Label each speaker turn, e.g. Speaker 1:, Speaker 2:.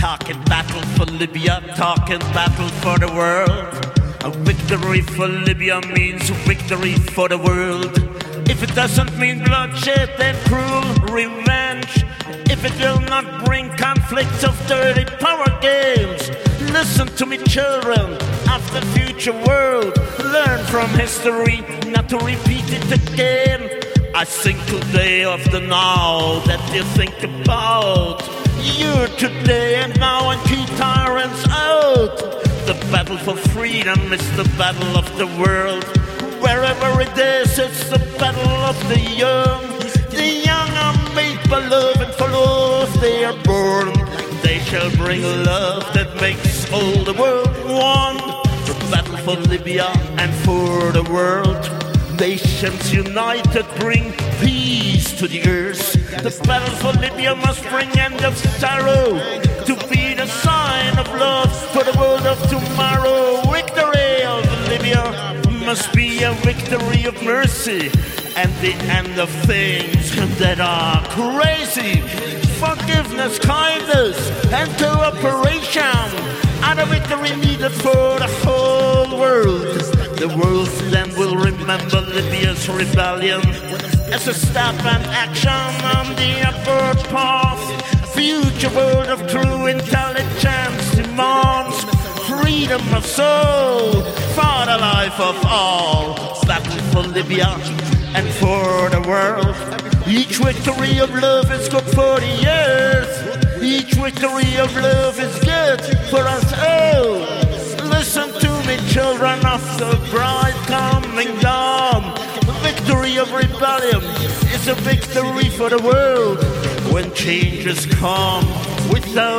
Speaker 1: Talking battle for Libya, talking battle for the world. A victory for Libya means victory for the world. If it doesn't mean bloodshed and cruel revenge, if it will not bring conflicts of dirty power games, listen to me, children of the future world. Learn from history, not to repeat it again. I think today of the now that you think about. You today and now and keep tyrants out. The battle for freedom is the battle of the world. Wherever it is, it's the battle of the young. The young are made by love, and for love they are born. They shall bring love that makes all the world one. The battle for Libya and for the world. Nations united bring peace to the earth. The battle for Libya must bring end of sorrow, to be the sign of love for the world of tomorrow. Victory of Libya must be a victory of mercy and the end of things that are crazy. Forgiveness, kindness, and cooperation are the victory needed for the whole world. The world then will remember Libya's rebellion as a step and action on the upward path. Future world of true intelligence demands freedom of soul for the life of all. Battle for Libya and for the world. Each victory of love is good for the earth. Each victory of love is good for us all. Listen to me, children of the bride coming down. The victory of rebellion is a victory for the world. When changes come without